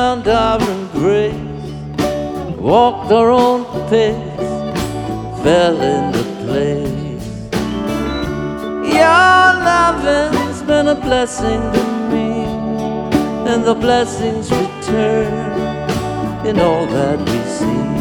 found our embrace, walked our own pace, fell into place. Your loving's been a blessing to me, and the blessings return in all that we see.